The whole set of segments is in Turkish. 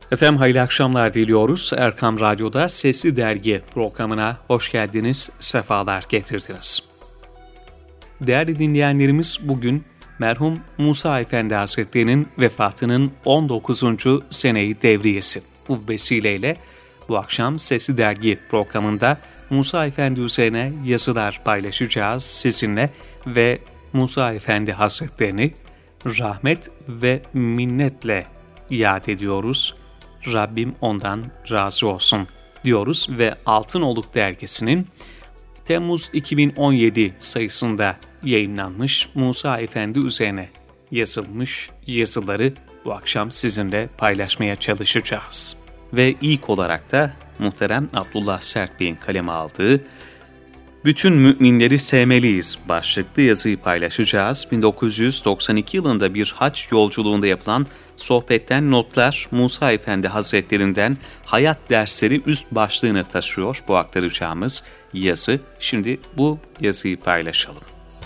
Efendim hayırlı akşamlar diliyoruz. Erkam Radyo'da Sesli Dergi programına hoş geldiniz, sefalar getirdiniz. Değerli dinleyenlerimiz, bugün merhum Musa Efendi Hazretleri'nin vefatının 19. seneyi devriyesi. Bu vesileyle bu akşam Sesli Dergi programında Musa Efendi üzerine yazılar paylaşacağız sizinle ve Musa Efendi Hazretlerini rahmet ve minnetle yad ediyoruz. Rabbim ondan razı olsun diyoruz ve Altınoluk Dergisi'nin Temmuz 2017 sayısında yayınlanmış Musa Efendi üzerine yazılmış yazıları bu akşam sizinle paylaşmaya çalışacağız. Ve ilk olarak da muhterem Abdullah Sert Bey'in kaleme aldığı "Bütün müminleri sevmeliyiz" başlıklı yazıyı paylaşacağız. 1992 yılında bir hac yolculuğunda yapılan sohbetten notlar Musa Efendi Hazretlerinden hayat dersleri üst başlığını taşıyor bu aktaracağımız yazı. Şimdi bu yazıyı paylaşalım.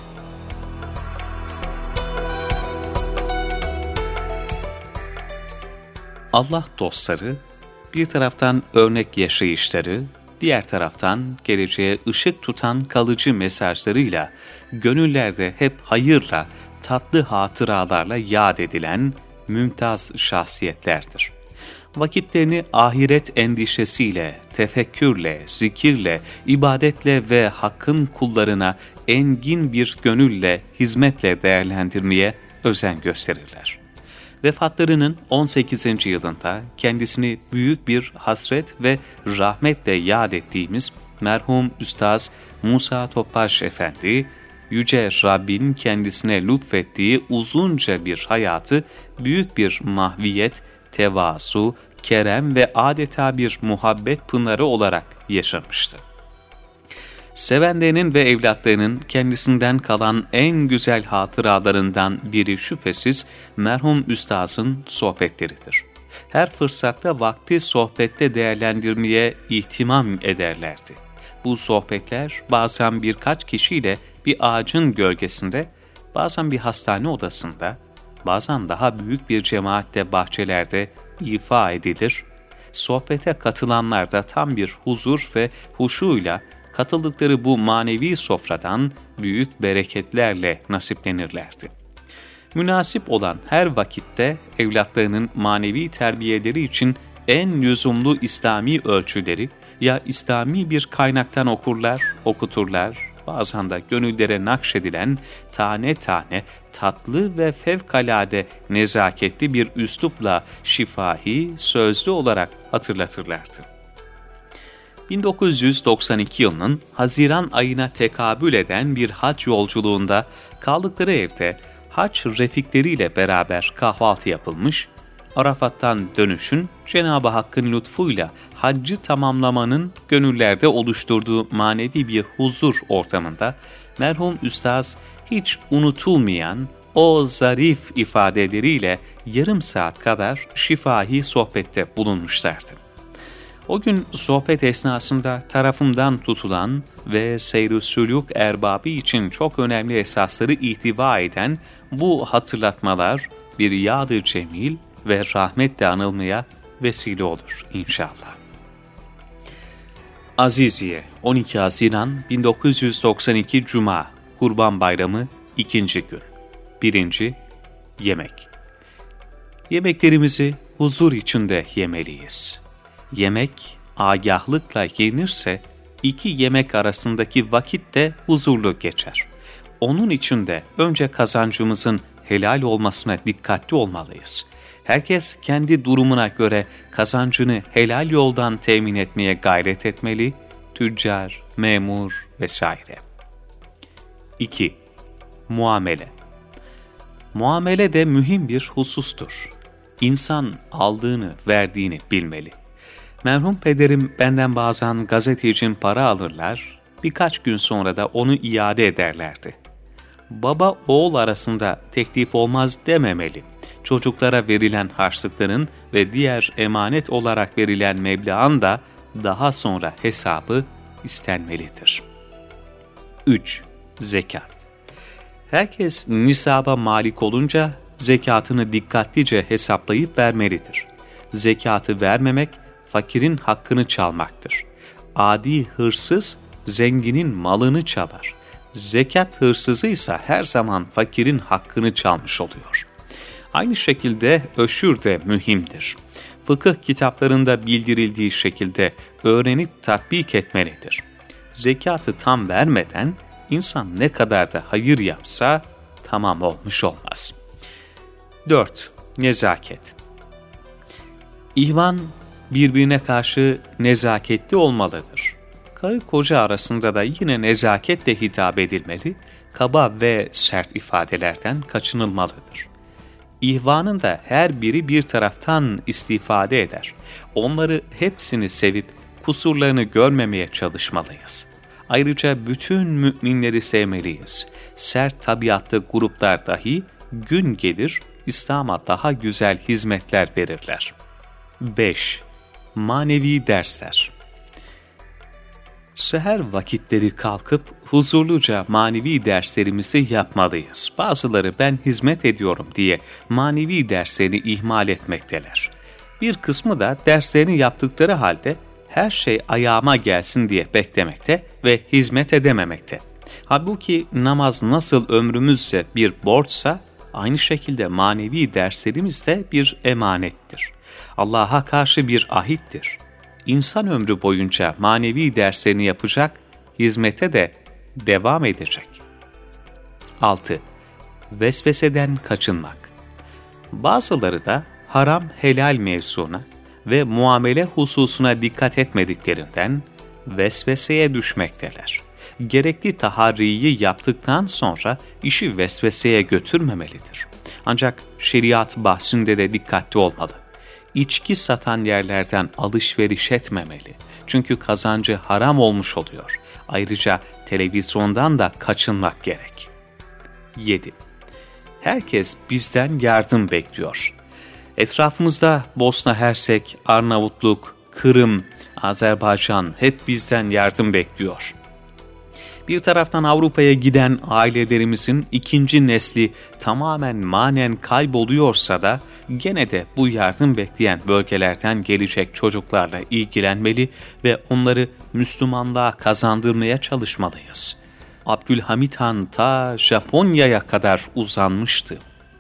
Allah dostları, bir taraftan örnek yaşayışları, diğer taraftan geleceğe ışık tutan kalıcı mesajlarıyla, gönüllerde hep hayırla, tatlı hatıralarla yad edilen mümtaz şahsiyetlerdir. Vakitlerini ahiret endişesiyle, tefekkürle, zikirle, ibadetle ve Hakk'ın kullarına engin bir gönülle, hizmetle değerlendirmeye özen gösterirler. Vefatlarının 18. yılında kendisini büyük bir hasret ve rahmetle yad ettiğimiz merhum Üstaz Musa Topbaş Efendi, Yüce Rabbin kendisine lütfettiği uzunca bir hayatı büyük bir mahviyet, tevazu, kerem ve adeta bir muhabbet pınarı olarak yaşamıştı. Sevenlerinin ve evlatlarının kendisinden kalan en güzel hatıralarından biri şüphesiz merhum Üstaz'ın sohbetleridir. Her fırsatta vakti sohbette değerlendirmeye ihtimam ederlerdi. Bu sohbetler bazen birkaç kişiyle bir ağacın gölgesinde, bazen bir hastane odasında, bazen daha büyük bir cemaatle bahçelerde ifa edilir. Sohbete katılanlar da tam bir huzur ve huşuyla katıldıkları bu manevi sofradan büyük bereketlerle nasiplenirlerdi. Münasip olan her vakitte evlatlarının manevi terbiyeleri için en lüzumlu İslami ölçüleri ya İslami bir kaynaktan okurlar, okuturlar, bazen de gönüllere nakşedilen tane tane tatlı ve fevkalade nezaketli bir üslupla şifahi, sözlü olarak hatırlatırlardı. 1992 yılının Haziran ayına tekabül eden bir hac yolculuğunda kaldıkları evde hac refikleriyle beraber kahvaltı yapılmış, Arafat'tan dönüşün Cenab-ı Hakk'ın lütfuyla haccı tamamlamanın gönüllerde oluşturduğu manevi bir huzur ortamında merhum Üstaz hiç unutulmayan o zarif ifadeleriyle yarım saat kadar şifahi sohbette bulunmuşlardı. O gün sohbet esnasında tarafımdan tutulan ve seyr-i sülûk erbabı için çok önemli esasları ihtiva eden bu hatırlatmalar bir yad-ı cemil ve rahmetle anılmaya vesile olur inşallah. Aziziye, 12 Haziran 1992 Cuma, Kurban Bayramı 2. gün. 1. Yemek. Yemeklerimizi huzur içinde yemeliyiz. Yemek agahlıkla yenirse 2 yemek arasındaki vakit de huzurlu geçer. Onun için de önce kazancımızın helal olmasına dikkatli olmalıyız. Herkes kendi durumuna göre kazancını helal yoldan temin etmeye gayret etmeli, tüccar, memur vesaire. 2. Muamele. Muamele de mühim bir husustur. İnsan aldığını, verdiğini bilmeli. Merhum pederim benden bazen gazete için para alırlar, birkaç gün sonra da onu iade ederlerdi. Baba oğul arasında teklif olmaz dememeli. Çocuklara verilen harçlıkların ve diğer emanet olarak verilen meblağın da daha sonra hesabı istenmelidir. 3. Zekat. Herkes nisaba malik olunca zekatını dikkatlice hesaplayıp vermelidir. Zekatı vermemek, fakirin hakkını çalmaktır. Adi hırsız, zenginin malını çalar. Zekat hırsızı ise her zaman fakirin hakkını çalmış oluyor. Aynı şekilde öşür de mühimdir. Fıkıh kitaplarında bildirildiği şekilde öğrenip tatbik etmelidir. Zekatı tam vermeden insan ne kadar da hayır yapsa tamam olmuş olmaz. 4. Nezaket. İhvan birbirine karşı nezaketli olmalıdır. Karı koca arasında da yine nezaketle hitap edilmeli, kaba ve sert ifadelerden kaçınılmalıdır. İhvanın da her biri bir taraftan istifade eder. Onları hepsini sevip kusurlarını görmemeye çalışmalıyız. Ayrıca bütün müminleri sevmeliyiz. Sert tabiatlı gruplar dahi gün gelir İslam'a daha güzel hizmetler verirler. 5. Manevi dersler. Seher vakitleri kalkıp huzurluca manevi derslerimizi yapmalıyız. Bazıları ben hizmet ediyorum diye manevi derslerini ihmal etmekteler. Bir kısmı da derslerini yaptıkları halde her şey ayağıma gelsin diye beklemekte ve hizmet edememekte. Halbuki namaz nasıl ömrümüzce bir borçsa, aynı şekilde manevi derslerimiz de bir emanettir. Allah'a karşı bir ahittir. İnsan ömrü boyunca manevi derslerini yapacak, hizmete de devam edecek. 6. Vesveseden kaçınmak. Bazıları da haram helal mevzuna ve muamele hususuna dikkat etmediklerinden vesveseye düşmekteler. Gerekli taharriyi yaptıktan sonra işi vesveseye götürmemelidir. Ancak şeriat bahsinde de dikkatli olmalı. İçki satan yerlerden alışveriş etmemeli. Çünkü kazancı haram olmuş oluyor. Ayrıca televizyondan da kaçınmak gerek. 7. Herkes bizden yardım bekliyor. Etrafımızda Bosna Hersek, Arnavutluk, Kırım, Azerbaycan hep bizden yardım bekliyor. Bir taraftan Avrupa'ya giden ailelerimizin ikinci nesli tamamen manen kayboluyorsa da gene de bu yardım bekleyen bölgelerden gelecek çocuklarla ilgilenmeli ve onları Müslümanlığa kazandırmaya çalışmalıyız. Abdülhamit Han ta Japonya'ya kadar uzanmıştı.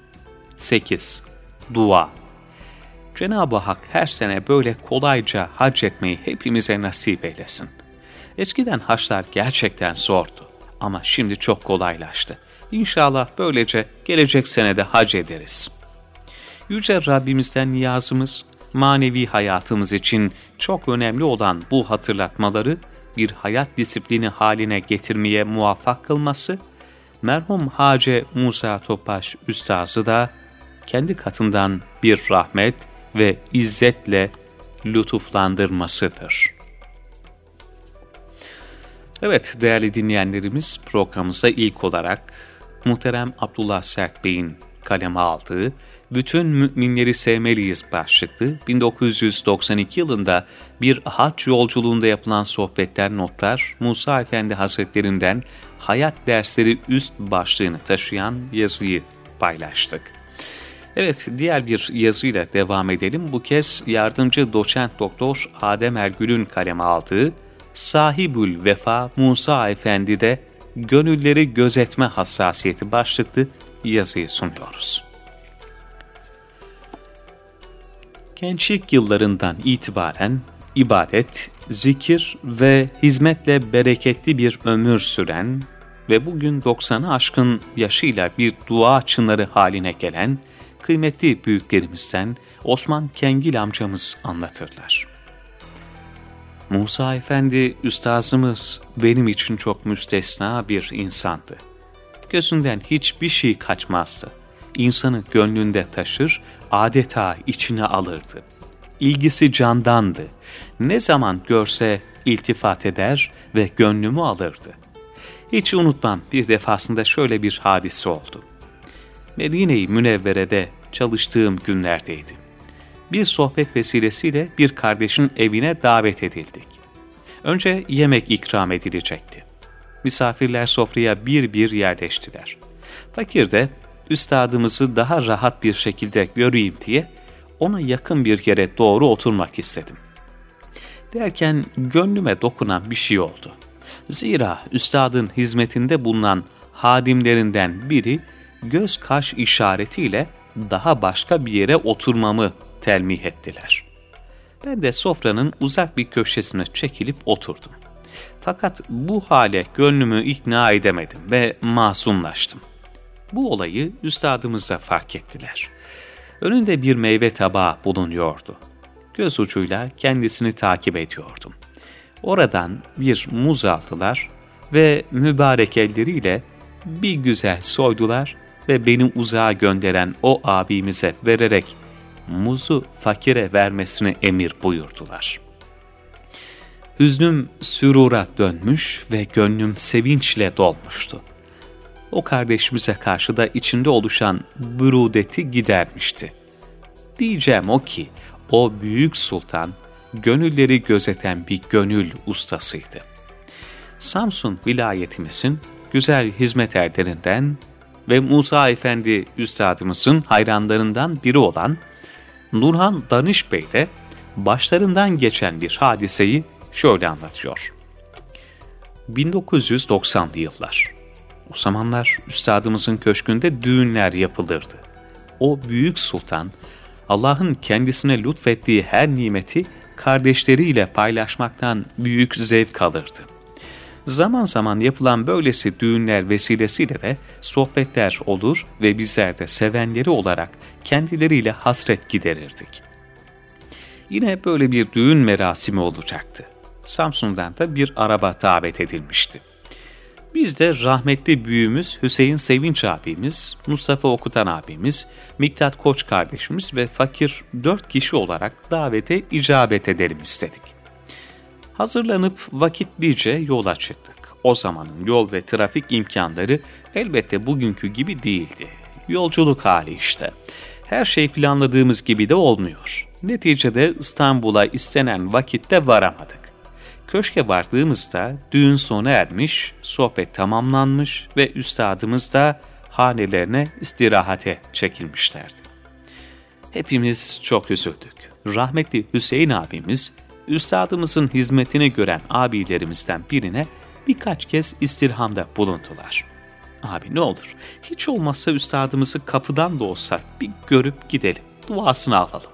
8. Dua. Cenab-ı Hak her sene böyle kolayca hac etmeyi hepimize nasip eylesin. Eskiden haçlar gerçekten zordu ama şimdi çok kolaylaştı. İnşallah böylece gelecek senede hac ederiz. Yüce Rabbimizden niyazımız, manevi hayatımız için çok önemli olan bu hatırlatmaları bir hayat disiplini haline getirmeye muvaffak kılması, merhum Hacı Musa Topbaş Üstazı da kendi katından bir rahmet ve izzetle lütuflandırmasıdır. Evet değerli dinleyenlerimiz, programımıza ilk olarak muhterem Abdullah Sert Bey'in kaleme aldığı Bütün Müminleri Sevmeliyiz başlıklı 1992 yılında bir hac yolculuğunda yapılan sohbetler notlar Musa Efendi Hazretlerinden hayat dersleri üst başlığını taşıyan yazıyı paylaştık. Evet, diğer bir yazıyla devam edelim. Bu kez yardımcı doçent doktor Adem Ergül'ün kaleme aldığı Sahibül Vefa Musa Efendi'de gönülleri gözetme hassasiyeti başlıklı yazıyı sunuyoruz. Gençlik yıllarından itibaren ibadet, zikir ve hizmetle bereketli bir ömür süren ve bugün 90'ı aşkın yaşıyla bir dua çınarı haline gelen kıymetli büyüklerimizden Osman Kengil amcamız anlatırlar. Musa Efendi üstazımız benim için çok müstesna bir insandı. Gözünden hiçbir şey kaçmazdı. İnsanı gönlünde taşır, adeta içine alırdı. İlgisi candandı. Ne zaman görse iltifat eder ve gönlümü alırdı. Hiç unutmam, bir defasında şöyle bir hadise oldu. Medine-i Münevvere'de çalıştığım günlerdeydi. Bir sohbet vesilesiyle bir kardeşin evine davet edildik. Önce yemek ikram edilecekti. Misafirler sofraya bir bir yerleştiler. Fakir de üstadımızı daha rahat bir şekilde göreyim diye ona yakın bir yere doğru oturmak istedim. Derken gönlüme dokunan bir şey oldu. Zira üstadın hizmetinde bulunan hadimlerinden biri göz kaş işaretiyle daha başka bir yere oturmamı telmih ettiler. Ben de sofranın uzak bir köşesine çekilip oturdum. Fakat bu hale gönlümü ikna edemedim ve masumlaştım. Bu olayı üstadımız da fark ettiler. Önünde bir meyve tabağı bulunuyordu. Göz ucuyla kendisini takip ediyordum. Oradan bir muz aldılar ve mübarek elleriyle bir güzel soydular ve beni uzağa gönderen o abimize vererek muzu fakire vermesini emir buyurdular. Hüznüm sürura dönmüş ve gönlüm sevinçle dolmuştu. O kardeşimize karşı da içinde oluşan bürudeti gidermişti. Diyeceğim o ki, o büyük sultan, gönülleri gözeten bir gönül ustasıydı. Samsun vilayetimizin güzel hizmet erlerinden ve Musa Efendi üstadımızın hayranlarından biri olan Nurhan Danış Bey de başlarından geçen bir hadiseyi şöyle anlatıyor. 1990'lı yıllar. O zamanlar üstadımızın köşkünde düğünler yapılırdı. O büyük sultan, Allah'ın kendisine lütfettiği her nimeti kardeşleriyle paylaşmaktan büyük zevk alırdı. Zaman zaman yapılan böylesi düğünler vesilesiyle de sohbetler olur ve bizler de sevenleri olarak kendileriyle hasret giderirdik. Yine böyle bir düğün merasimi olacaktı. Samsun'dan da bir araba davet edilmişti. Biz de rahmetli büyüğümüz Hüseyin Sevinç abimiz, Mustafa Okutan abimiz, Miktat Koç kardeşimiz ve fakir 4 kişi olarak davete icabet edelim istedik. Hazırlanıp vakitlice yola çıktık. O zamanın yol ve trafik imkanları elbette bugünkü gibi değildi. Yolculuk hali işte. Her şey planladığımız gibi de olmuyor. Neticede İstanbul'a istenen vakitte varamadık. Köşke vardığımızda düğün sona ermiş, sohbet tamamlanmış ve üstadımız da hanelerine istirahate çekilmişlerdi. Hepimiz çok üzüldük. Rahmetli Hüseyin abimiz, üstadımızın hizmetini gören abilerimizden birine birkaç kez istirhamda bulundular. Abi ne olur, hiç olmazsa üstadımızı kapıdan da olsa bir görüp gidelim, duasını alalım.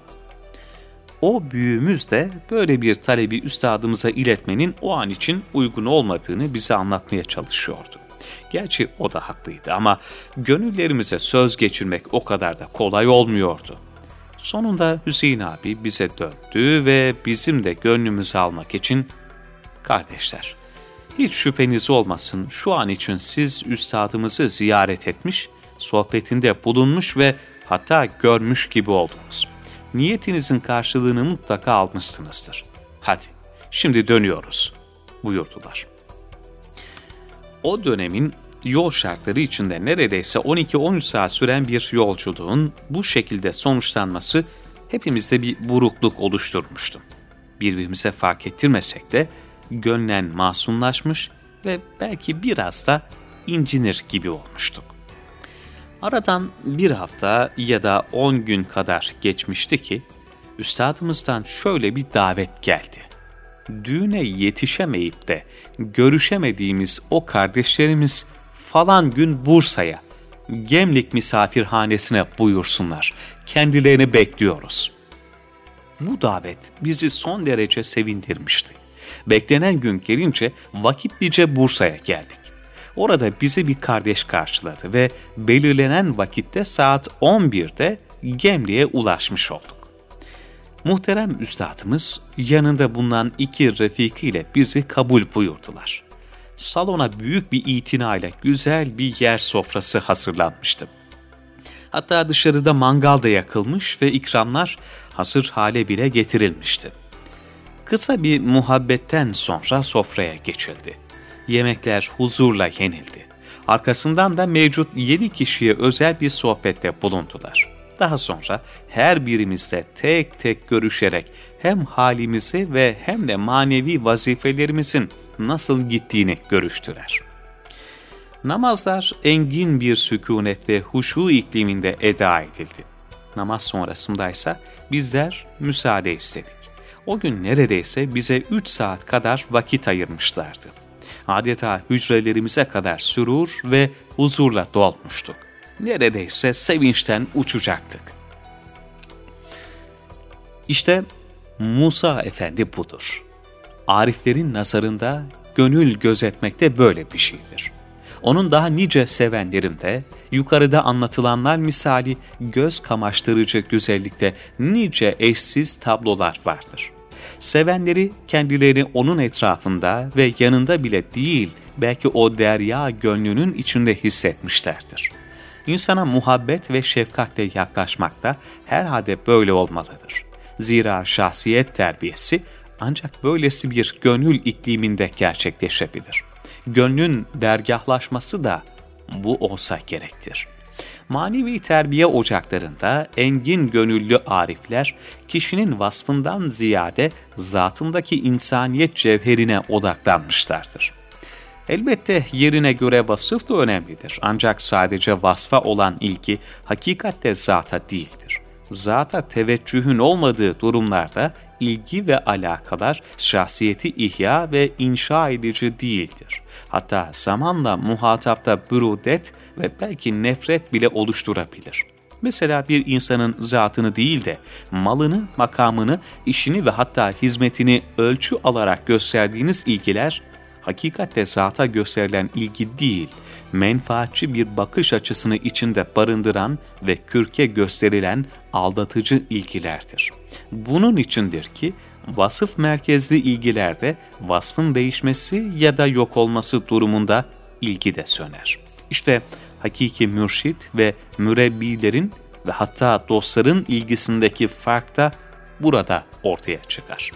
O büyüğümüz de böyle bir talebi üstadımıza iletmenin o an için uygun olmadığını bize anlatmaya çalışıyordu. Gerçi o da haklıydı ama gönüllerimize söz geçirmek o kadar da kolay olmuyordu. Sonunda Hüseyin abi bize döndü ve bizim de gönlümüzü almak için "Kardeşler, hiç şüpheniz olmasın, şu an için siz üstadımızı ziyaret etmiş, sohbetinde bulunmuş ve hatta görmüş gibi oldunuz. Niyetinizin karşılığını mutlaka almışsınızdır. Hadi, şimdi dönüyoruz," buyurdular. O dönemin yol şartları içinde neredeyse 12-13 saat süren bir yolculuğun bu şekilde sonuçlanması hepimizde bir burukluk oluşturmuştu. Birbirimize fark ettirmesek de gönlen masumlaşmış ve belki biraz da incinir gibi olmuştuk. Aradan bir hafta ya da 10 gün kadar geçmişti ki üstadımızdan şöyle bir davet geldi. Düğüne yetişemeyip de görüşemediğimiz o kardeşlerimiz falan gün Bursa'ya, Gemlik misafirhanesine buyursunlar. Kendilerini bekliyoruz. Bu davet bizi son derece sevindirmişti. Beklenen gün gelince vakitlice Bursa'ya geldik. Orada bizi bir kardeş karşıladı ve belirlenen vakitte saat 11'de Gemlik'e ulaşmış olduk. Muhterem üstadımız yanında bulunan 2 refiki ile bizi kabul buyurdular. Salona büyük bir itinayla güzel bir yer sofrası hazırlanmıştı. Hatta dışarıda mangal da yakılmış ve ikramlar hazır hale bile getirilmişti. Kısa bir muhabbetten sonra sofraya geçildi. Yemekler huzurla yenildi. Arkasından da mevcut 7 kişiye özel bir sohbette bulundular. Daha sonra her birimizle tek tek görüşerek hem halimizi ve hem de manevi vazifelerimizin nasıl gittiğini görüştüler. Namazlar engin bir sükunet ve huşu ikliminde eda edildi. namaz sonrasındaysa bizler müsaade istedik. O gün neredeyse bize 3 saat kadar vakit ayırmışlardı. Adeta hücrelerimize kadar sürur ve huzurla dolmuştuk. Neredeyse sevinçten uçacaktık. İşte Musa Efendi budur. Ariflerin nazarında gönül gözetmek de böyle bir şeydir. Onun daha nice sevenlerinde, yukarıda anlatılanlar misali göz kamaştırıcı güzellikte nice eşsiz tablolar vardır. Sevenleri kendilerini onun etrafında ve yanında bile değil, belki o derya gönlünün içinde hissetmişlerdir. İnsana muhabbet ve şefkatle yaklaşmak da herhalde böyle olmalıdır. Zira şahsiyet terbiyesi ancak böylesi bir gönül ikliminde gerçekleşebilir. Gönlün dergahlaşması da bu olsa gerektir. Manevi terbiye ocaklarında engin gönüllü arifler, kişinin vasfından ziyade zatındaki insaniyet cevherine odaklanmışlardır. Elbette yerine göre vasıf da önemlidir. Ancak sadece vasfa olan ilgi hakikatte zata değildir. Zata teveccühün olmadığı durumlarda ilgi ve alakalar şahsiyeti ihya ve inşa edici değildir. Hatta zamanla muhatapta bürudet ve belki nefret bile oluşturabilir. Mesela bir insanın zatını değil de malını, makamını, işini ve hatta hizmetini ölçü alarak gösterdiğiniz ilgiler, hakikatte zata gösterilen ilgi değil, menfaatçi bir bakış açısını içinde barındıran ve kürke gösterilen aldatıcı ilgilerdir. Bunun içindir ki vasıf merkezli ilgilerde vasfın değişmesi ya da yok olması durumunda ilgi de söner. İşte hakiki mürşit ve mürebbilerin ve hatta dostların ilgisindeki fark da burada ortaya çıkar.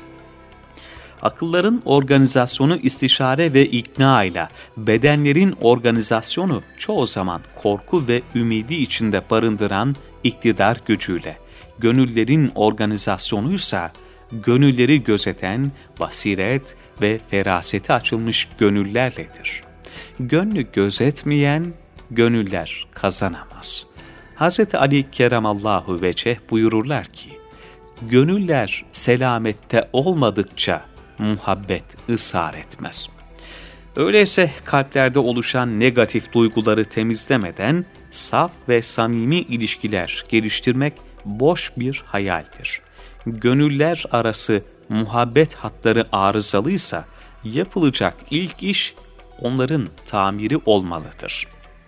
Akılların organizasyonu istişare ve ikna ile, bedenlerin organizasyonu çoğu zaman korku ve ümidi içinde barındıran iktidar gücüyle, gönüllerin organizasyonuysa gönülleri gözeten basiret ve feraseti açılmış gönüllerledir. Gönlü gözetmeyen gönüller kazanamaz. Hz. Ali Keremallahu Veceh buyururlar ki, gönüller selamette olmadıkça muhabbet ısrar etmez. Öyleyse kalplerde oluşan negatif duyguları temizlemeden saf ve samimi ilişkiler geliştirmek boş bir hayaldir. Gönüller arası muhabbet hatları arızalıysa yapılacak ilk iş onların tamiri olmalıdır.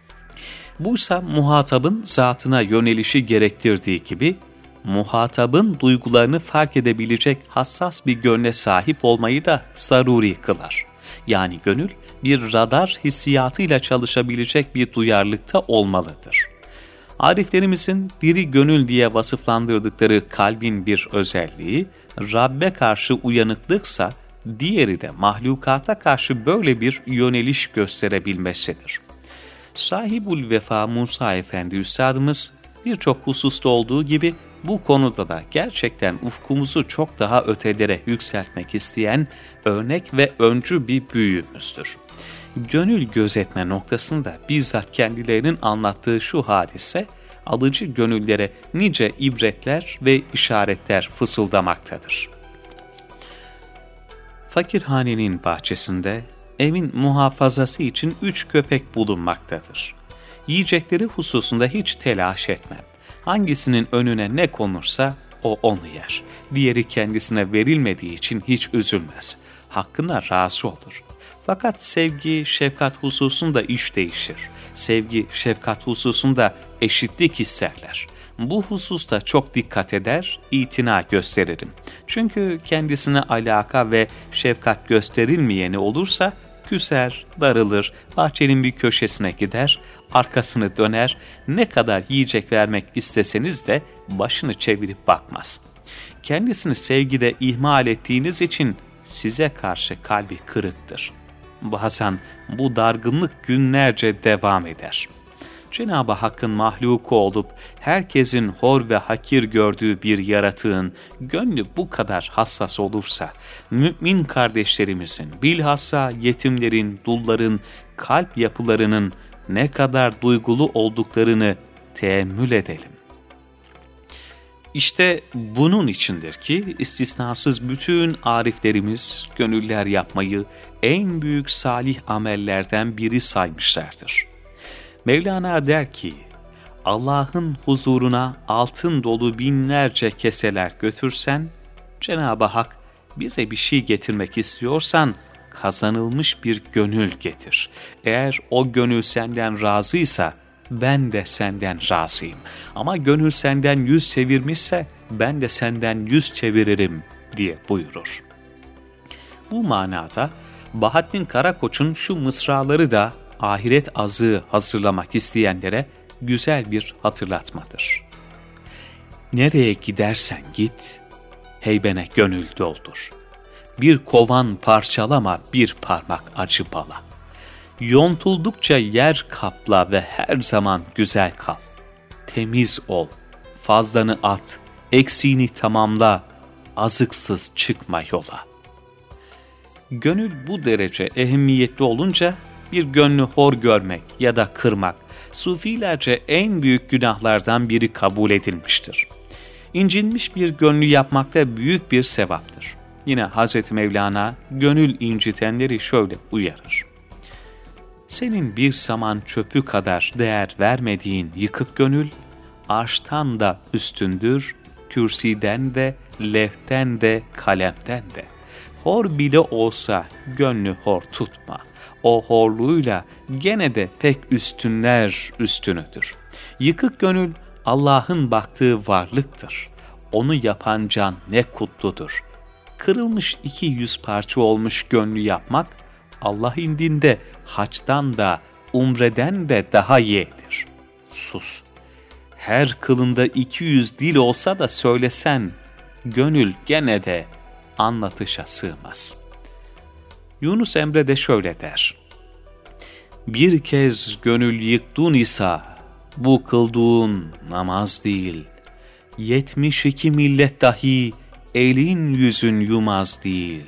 Buysa muhatabın zatına yönelişi gerektirdiği gibi, muhatabın duygularını fark edebilecek hassas bir gönle sahip olmayı da zaruri kılar. Yani gönül bir radar hissiyatıyla çalışabilecek bir duyarlılıkta olmalıdır. Ariflerimizin diri gönül diye vasıflandırdıkları kalbin bir özelliği, Rabbe karşı uyanıklıksa, diğeri de mahlukata karşı böyle bir yöneliş gösterebilmesidir. Sahibul Vefa Musa Efendi Üstadımız birçok hususta olduğu gibi bu konuda da gerçekten ufkumuzu çok daha ötelere yükseltmek isteyen örnek ve öncü bir büyüğümüzdür. Gönül gözetme noktasında bizzat kendilerinin anlattığı şu hadise, alıcı gönüllere nice ibretler ve işaretler fısıldamaktadır. Fakirhanenin bahçesinde evin muhafazası için 3 köpek bulunmaktadır. Yiyecekleri hususunda hiç telaş etmem. Hangisinin önüne ne konursa o onu yer. Diğeri kendisine verilmediği için hiç üzülmez. Hakkına razı olur. Fakat sevgi, şefkat hususunda iş değişir. Sevgi, şefkat hususunda eşitlik isterler. Bu hususta çok dikkat eder, itina gösteririm. Çünkü kendisine alaka ve şefkat gösterilmeyeni olursa küser, darılır, bahçenin bir köşesine gider, arkasını döner, ne kadar yiyecek vermek isteseniz de başını çevirip bakmaz. Kendisini sevgide ihmal ettiğiniz için size karşı kalbi kırıktır. Bazen bu dargınlık günlerce devam eder. Cenab-ı Hakk'ın mahluku olup herkesin hor ve hakir gördüğü bir yaratığın gönlü bu kadar hassas olursa, mümin kardeşlerimizin, bilhassa yetimlerin, dulların, kalp yapılarının ne kadar duygulu olduklarını teemmül edelim. İşte bunun içindir ki istisnasız bütün ariflerimiz gönüller yapmayı en büyük salih amellerden biri saymışlardır. Mevlana der ki, Allah'ın huzuruna altın dolu binlerce keseler götürsen, Cenab-ı Hak bize bir şey getirmek istiyorsan kazanılmış bir gönül getir. Eğer o gönül senden razıysa ben de senden razıyım. Ama gönül senden yüz çevirmişse ben de senden yüz çeviririm diye buyurur. Bu manada Bahattin Karakoç'un şu mısraları da ahiret azığı hazırlamak isteyenlere güzel bir hatırlatmadır. Nereye gidersen git, heybene gönül doldur. Bir kovan parçalama, bir parmak acı bala. Yontuldukça yer kapla ve her zaman güzel kal. Temiz ol, fazlanı at, eksiğini tamamla, azıksız çıkma yola. Gönül bu derece ehemmiyetli olunca bir gönlü hor görmek ya da kırmak, Sufilerce en büyük günahlardan biri kabul edilmiştir. İncinmiş bir gönlü yapmakta büyük bir sevaptır. Yine Hz. Mevlana gönül incitenleri şöyle uyarır. Senin bir saman çöpü kadar değer vermediğin yıkık gönül, arştan da üstündür, kürsiden de, levhten de, kalemden de. Hor bile olsa gönlü hor tutma. O horluğuyla gene de pek üstünler üstünüdür. Yıkık gönül Allah'ın baktığı varlıktır. Onu yapan can ne kutludur. Kırılmış 200 parça olmuş gönlü yapmak, Allah indinde haçtan da umreden de daha yeğdir. Sus! Her kılında 200 dil olsa da söylesen, gönül gene de anlatışa sığmaz. Yunus Emre de şöyle der. Bir kez gönül yıktın ise, bu kıldığın namaz değil. 72 millet dahi elin yüzün yumaz değil.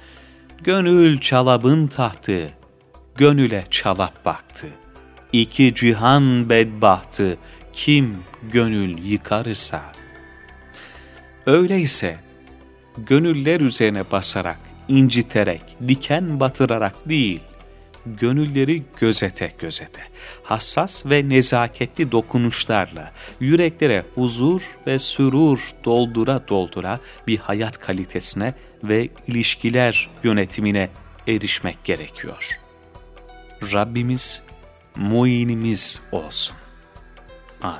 Gönül çalabın tahtı, gönüle çalap baktı. İki cihan bedbahtı, kim gönül yıkarırsa. Öyleyse gönüller üzerine basarak, inciterek, diken batırarak değil, gönülleri gözete gözete, hassas ve nezaketli dokunuşlarla, yüreklere huzur ve sürur doldura doldura bir hayat kalitesine ve ilişkiler yönetimine erişmek gerekiyor. Rabbimiz muinimiz olsun. Amin.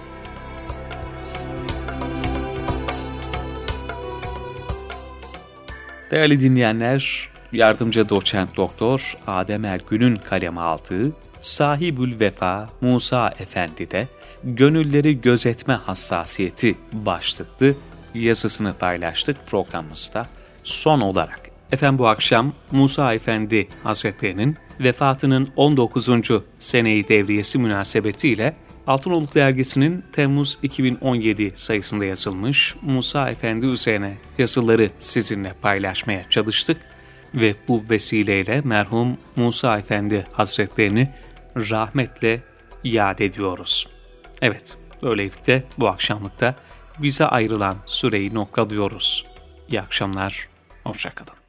Değerli dinleyenler, yardımcı doçent doktor Adem Ergün'ün kaleme aldığı Sahibül Vefa Musa Efendi'de gönülleri gözetme hassasiyeti başlıklı yazısını paylaştık programımızda. Son olarak efendim bu akşam Musa Efendi Hazretleri'nin vefatının 19. seneyi devriyesi münasebetiyle Altınoluk Dergisi'nin Temmuz 2017 sayısında yazılmış Musa Efendi üzerine yazıları sizinle paylaşmaya çalıştık ve bu vesileyle merhum Musa Efendi Hazretlerini rahmetle yad ediyoruz. Evet, böylelikle bu akşamlıkta bize ayrılan süreyi noktalıyoruz. İyi akşamlar, hoşça kalın.